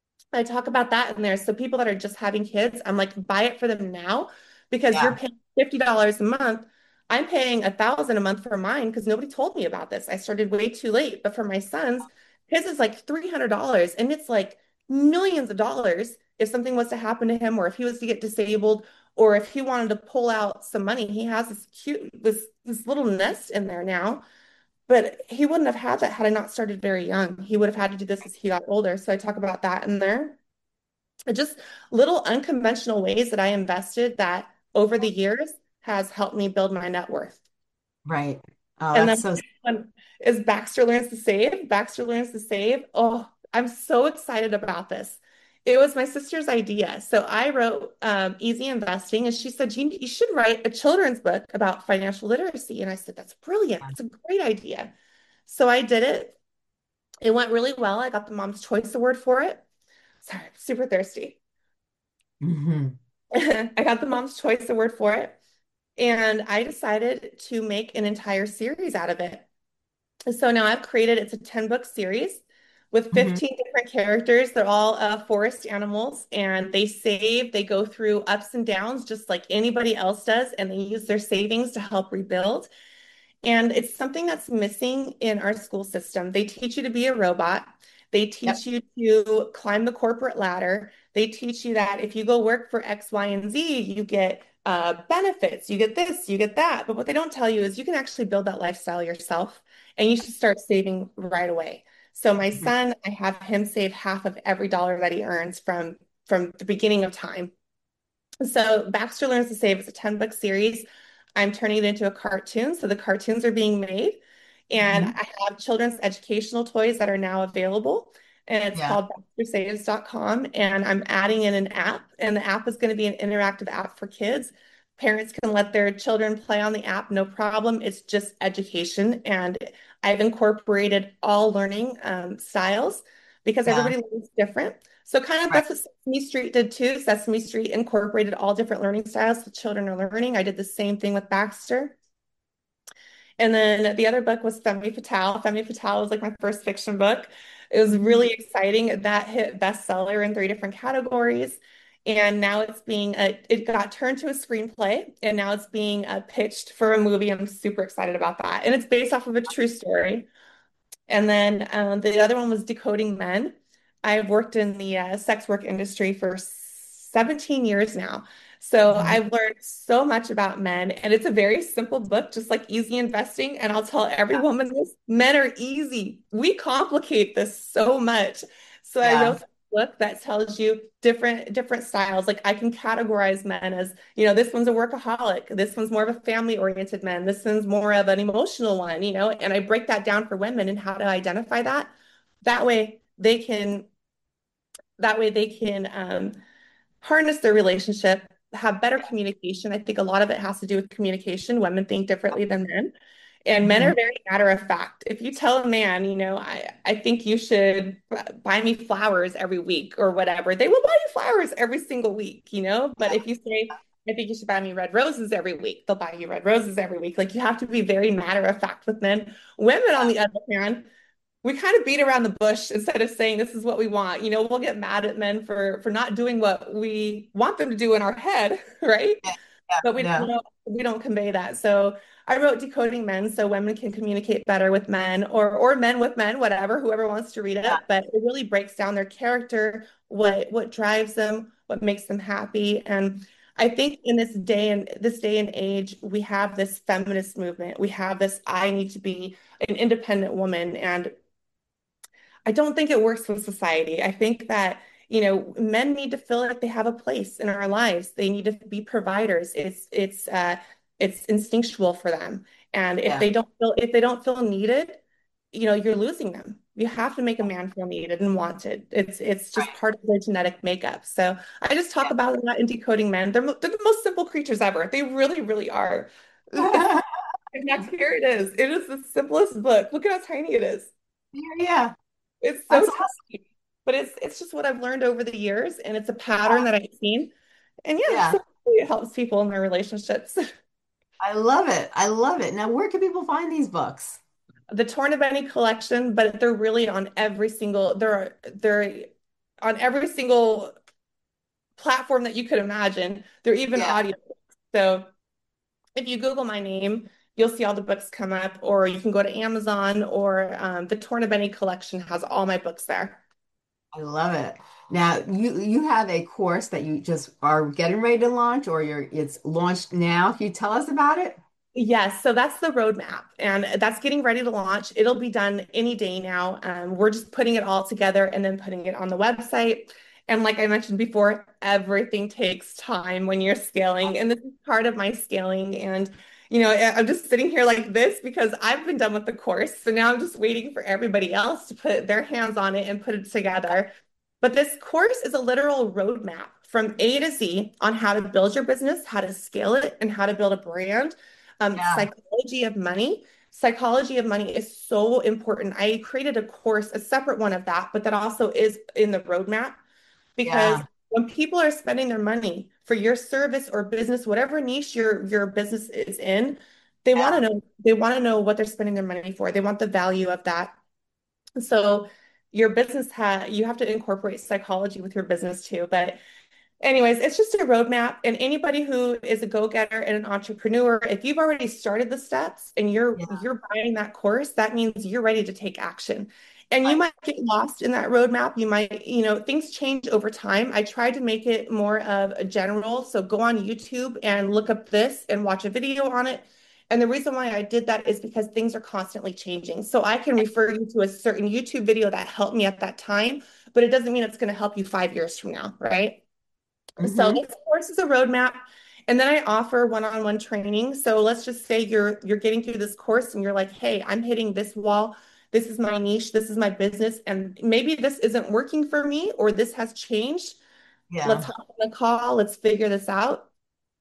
I talk about that in there. So people that are just having kids, I'm like, buy it for them now because you're Yeah. paying fifty dollars a month. I'm paying a thousand a month for mine because nobody told me about this. I started way too late. But for my sons, his is like three hundred dollars and it's like millions of dollars if something was to happen to him or if he was to get disabled or if he wanted to pull out some money. He has this cute this this little nest in there now. But he wouldn't have had that had I not started very young. He would have had to do this as he got older. So I talk about that in there. Just little unconventional ways that I invested that over the years has helped me build my net worth. Right. Oh, And that's then so. one is Baxter Learns to Save. Baxter Learns to Save. Oh, I'm so excited about this. It was my sister's idea. So I wrote um, Easy Investing, and she said, you, you should write a children's book about financial literacy. And I said, that's brilliant. It's a great idea. So I did it. It went really well. I got the Mom's Choice Award for it. Sorry, I'm super thirsty. Hmm. I got the Mom's Choice Award for it. And I decided to make an entire series out of it. So now I've created, it's a ten book series with Hmm. fifteen different characters. They're all uh, forest animals and they save, they go through ups and downs just like anybody else does. And they use their savings to help rebuild. And it's something that's missing in our school system. They teach you to be a robot. They Yep. teach you to climb the corporate ladder. They teach you that if you go work for X, Y, and Z, you get uh, benefits, you get this, you get that. But what they don't tell you is you can actually build that lifestyle yourself, and you should start saving right away. So my Mhm. son, I have him save half of every dollar that he earns from from the beginning of time. So Baxter Learns to Save is a ten book series. I'm turning it into a cartoon. So the cartoons are being made. And Mhm. I have children's educational toys that are now available. And it's Yeah. called baxter saves dot com. And I'm adding in an app. And the app is going to be an interactive app for kids. Parents can let their children play on the app, no problem. It's just education. And I've incorporated all learning um, styles because Yeah. everybody learns different. So kind of Right. that's what Sesame Street did too. Sesame Street incorporated all different learning styles the children are learning. I did the same thing with Baxter. And then the other book was Femme Fatale. Femme Fatale was like my first fiction book. It was Mhm. really exciting. That hit bestseller in three different categories. And now it's being, a, it got turned to a screenplay, and now it's being uh, pitched for a movie. I'm super excited about that. And it's based off of a true story. And then um, the other one was Decoding Men. I've worked in the uh, sex work industry for seventeen years now. So Mhm. I've learned so much about men, and it's a very simple book, just like Easy Investing. And I'll tell every woman this, men are easy. We complicate this so much. So I Yeah. wrote a book that tells you different different styles. Like I can categorize men as, you know, this one's a workaholic, this one's more of a family-oriented man, this one's more of an emotional one, you know, and I break that down for women and how to identify that. That way they can that way they can um, harness their relationship, have better communication. I think a lot of it has to do with communication. Women think differently than men. And men Mhm. are very matter of fact. If you tell a man, you know, I, I think you should buy me flowers every week or whatever, they will buy you flowers every single week, you know? But if you say, I think you should buy me red roses every week, they'll buy you red roses every week. Like you have to be very matter of fact with men. Women, on the other hand, we kind of beat around the bush instead of saying this is what we want. You know, we'll get mad at men for for not doing what we want them to do in our head, right? Yeah. Yeah. But we don't Yeah. know, we don't convey that. So I wrote Decoding Men so women can communicate better with men or or men with men, whatever, whoever wants to read Yeah. it. But it really breaks down their character, what what drives them, what makes them happy. And I think in this day and this day and age, we have this feminist movement. We have this I need to be an independent woman. And I don't think it works with society. I think that, you know, men need to feel like they have a place in our lives. They need to be providers. It's it's uh it's instinctual for them. And if Yeah. they don't feel if they don't feel needed, you know, you're losing them. You have to make a man feel needed and wanted. It's it's just part of their genetic makeup. So I just talk about that in Decoding Men. They're, mo- they're the most simple creatures ever. They really, really are. Yeah. In fact, here it is. It is the simplest book. Look at how tiny it is. Yeah. It's so That's awesome. tiny, but it's it's just what I've learned over the years, and it's a pattern that I've seen. And yeah, Yeah. so it helps people in their relationships. I love it. I love it. Now, where can people find these books? The Torn of Any collection, but they're really on every single they're they're on every single platform that you could imagine. They're even Yeah. audio. So if you Google my name, you'll see all the books come up, or you can go to Amazon or um, the Torn of Any collection has all my books there. I love it. Now, you you have a course that you just are getting ready to launch, or you're it's launched now. Can you tell us about it? Yes, so that's the roadmap, and that's getting ready to launch. It'll be done any day now. Um, we're just putting it all together and then putting it on the website. And like I mentioned before, everything takes time when you're scaling, and this is part of my scaling. And you know, I- I'm just sitting here like this because I've been done with the course, so now I'm just waiting for everybody else to put their hands on it and put it together. But this course is a literal roadmap from A to Z on how to build your business, how to scale it, and how to build a brand. Um, Yeah. psychology of money. Psychology of money is so important. I created a course, a separate one of that, but that also is in the roadmap because Yeah. when people are spending their money for your service or business, whatever niche your your business is in, they want to Yeah. know they want to know what they're spending their money for. They want the value of that. So your business ha you have to incorporate psychology with your business too. But anyways, it's just a roadmap. And anybody who is a go-getter and an entrepreneur, if you've already started the steps and you're Yeah. you're buying that course, that means you're ready to take action. And you Right. might get lost in that roadmap. You might, you know, things change over time. I tried to make it more of a general. So go on YouTube and look up this and watch a video on it. And the reason why I did that is because things are constantly changing. So I can refer you to a certain YouTube video that helped me at that time, but it doesn't mean it's going to help you five years from now, right? So Mm-hmm. this course is a roadmap. And then I offer one-on-one training. So let's just say you're you're getting through this course and you're like, hey, I'm hitting this wall. This is my niche. This is my business. And maybe this isn't working for me or this has changed. Let's Yeah. hop on a call. Let's figure this out.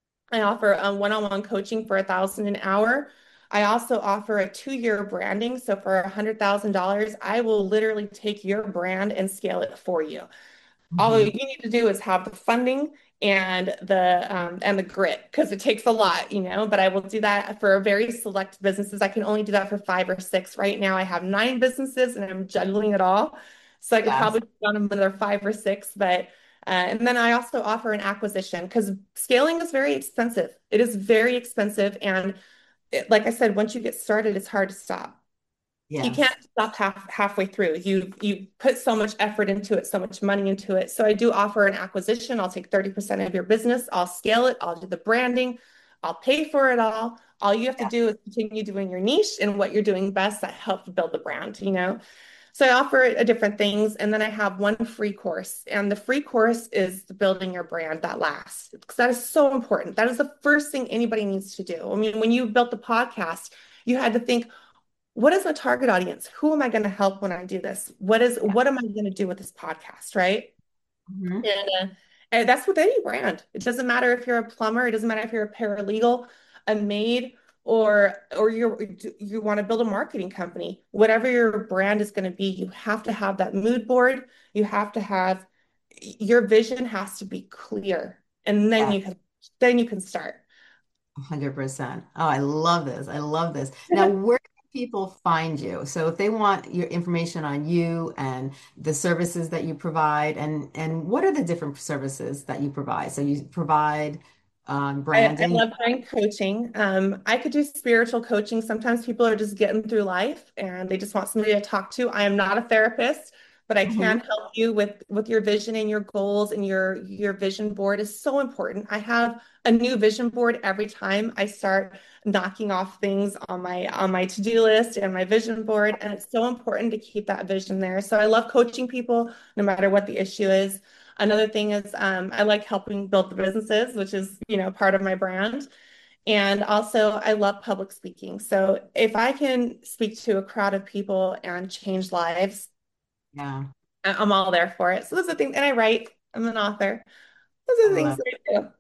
I offer um, one-on-one coaching for a thousand an hour. I also offer a two-year branding. So for a hundred thousand dollars, I will literally take your brand and scale it for you. All you Hmm. need to do is have the funding and the um, and the grit because it takes a lot, you know. But I will do that for very select businesses. I can only do that for five or six. Right now, I have nine businesses and I'm juggling it all. So I could Yes. probably put on another five or six. But uh, and then I also offer an acquisition because scaling is very expensive. It is very expensive, and it, like I said, once you get started, it's hard to stop. You can't Yes. stop half halfway through. You you put so much effort into it, so much money into it. So I do offer an acquisition. I'll take thirty percent of your business. I'll scale it. I'll do the branding. I'll pay for it all. All you have to do is continue doing your niche and what you're doing best that helps build the brand, you know? So I offer a different things. And then I have one free course. And the free course is building your brand that lasts because that is so important. That is the first thing anybody needs to do. I mean, when you built the podcast, you had to think, what is my target audience? Who am I going to help when I do this? What is what am I going to do with this podcast, right? Hmm. And, uh, and that's with any brand. It doesn't matter if you're a plumber, it doesn't matter if you're a paralegal, a maid, or or you you want to build a marketing company. Whatever your brand is going to be, you have to have that mood board. You have to have your vision has to be clear, and then Yeah. you can then you can start. one hundred percent. Oh, I love this. I love this. Now, where can people find you? So if they want your information on you and the services that you provide, and and what are the different services that you provide? So you provide um, I, I branding. love doing coaching. Um, I could do spiritual coaching. Sometimes people are just getting through life and they just want somebody to talk to. I am not a therapist, but I Mhm. can help you with with your vision and your goals, and your your vision board is so important. I have a new vision board every time I start knocking off things on my on my to-do list and my vision board, and it's so important to keep that vision there. So I love coaching people no matter what the issue is. Another thing is um, I like helping build the businesses, which is, you know, part of my brand. And also I love public speaking. So if I can speak to a crowd of people and change lives, Yeah, I- I'm all there for it. So those are the things, and I write, I'm an author. Those are I the things love. that I do.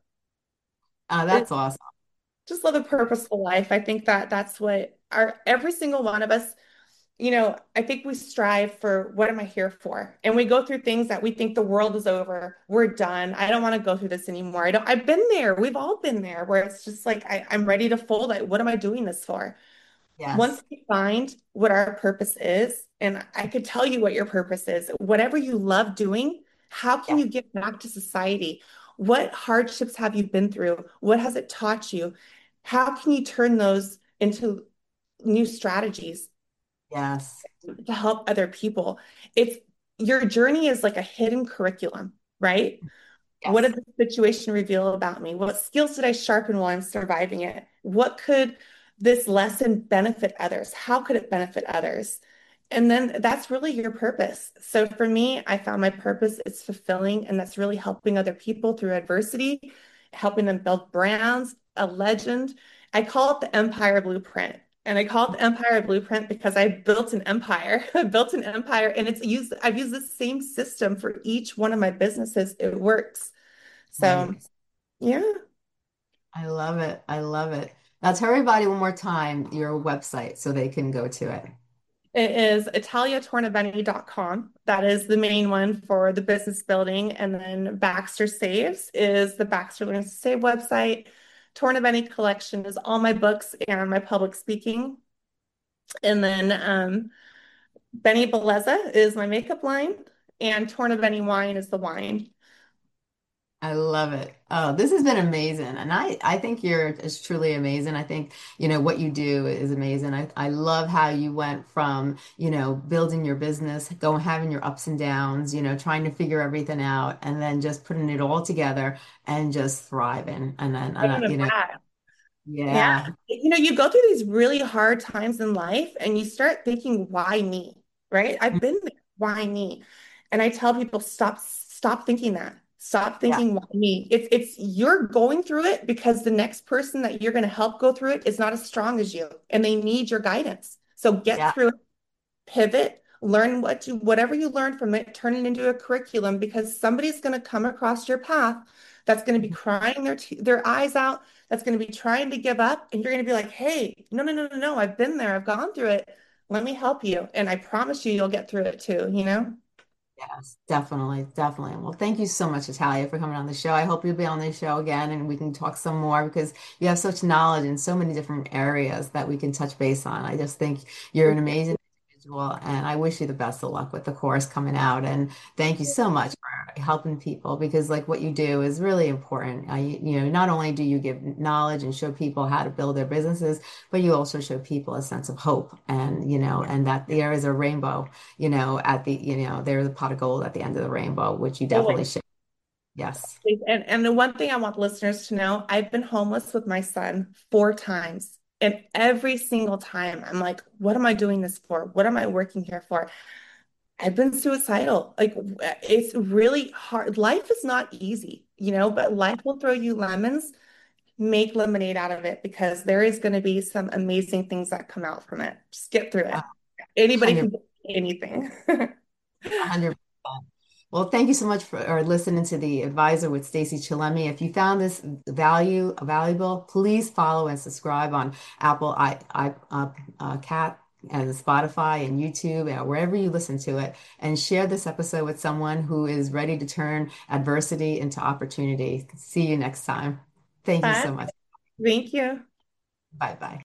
Oh, It's that's awesome. just live a purposeful life. I think that that's what our every single one of us, you know, I think we strive for what am I here for? And we go through things that we think the world is over. We're done. I don't want to go through this anymore. I don't, I've been there. We've all been there where it's just like, I, I'm ready to fold. I, what am I doing this for? Once Yes. we find what our purpose is, and I could tell you what your purpose is, whatever you love doing, how can Yeah. you give back to society? What hardships have you been through? What has it taught you? How can you turn those into new strategies Yes. to help other people? It's your journey is like a hidden curriculum, right? What Yes. did the situation reveal about me? What skills did I sharpen while I'm surviving it? What could this lesson benefit others? How could it benefit others? And then that's really your purpose. So for me, I found my purpose is fulfilling, and that's really helping other people through adversity, helping them build brands, a legend. I call it the Empire Blueprint. And I call it the Empire Blueprint because I built an empire. I built an empire, and it's used, I've used the same system for each one of my businesses. It works. So, Right. yeah, I love it. I love it. Now tell everybody one more time your website so they can go to it. it is italia tornabenni dot com. That is the main one for the business building. And then Baxter Saves is the Baxter Learns to Save website. Tornabenni Collection is all my books and my public speaking. And then um, Benny Bellezza is my makeup line, and Tornabenni Wine is the wine. I love it. Oh, this has been amazing. And I, I think you're is truly amazing. I think, you know, what you do is amazing. I, I love how you went from, you know, building your business, going having your ups and downs, you know, trying to figure everything out and then just putting it all together and just thriving. And then, and, uh, Bringing you it know, back. Yeah. yeah. You know, you go through these really hard times in life and you start thinking, why me? Right? I've been there. Why me? And I tell people, stop, stop thinking that. Stop Yeah. thinking, why me? It's it's you're going through it because the next person that you're going to help go through it is not as strong as you, and they need your guidance. So get Yeah. through it, pivot, learn what you whatever you learn from it, turn it into a curriculum because somebody's going to come across your path that's going to be crying their t their eyes out, that's going to be trying to give up, and you're going to be like, "Hey, no, no, no, no, no, I've been there, I've gone through it. Let me help you." And I promise you, you'll get through it too, you know? Yes, definitely, definitely. Well, thank you so much, Natalia, for coming on the show. I hope you'll be on the show again and we can talk some more because you have such knowledge in so many different areas that we can touch base on. I just think you're an Thank you. amazing individual and I wish you the best of luck with the course coming out. And thank you so much for helping people because like what you do is really important. I, you know, not only do you give knowledge and show people how to build their businesses, but you also show people a sense of hope and, you know, and that there is a rainbow you know, at the, you know, there's a pot of gold at the end of the rainbow, which you definitely Always. should. Yes. And and the one thing I want listeners to know, I've been homeless with my son four times. And every single time I'm like, what am I doing this for? What am I working here for? I've been suicidal. Like it's really hard. Life is not easy, you know, but life will throw you lemons. Make lemonade out of it because there is going to be some amazing things that come out from it. Just get through A it. Anybody hundred, can do anything. a hundred percent. Well, thank you so much for or listening to the advisor with Stacy Chillemi. If you found this value valuable, please follow and subscribe on Apple, i, I uh, uh, Cat and Spotify and YouTube and wherever you listen to it, and share this episode with someone who is ready to turn adversity into opportunity. See you next time. Thank you Bye. so much. Thank you. Bye bye.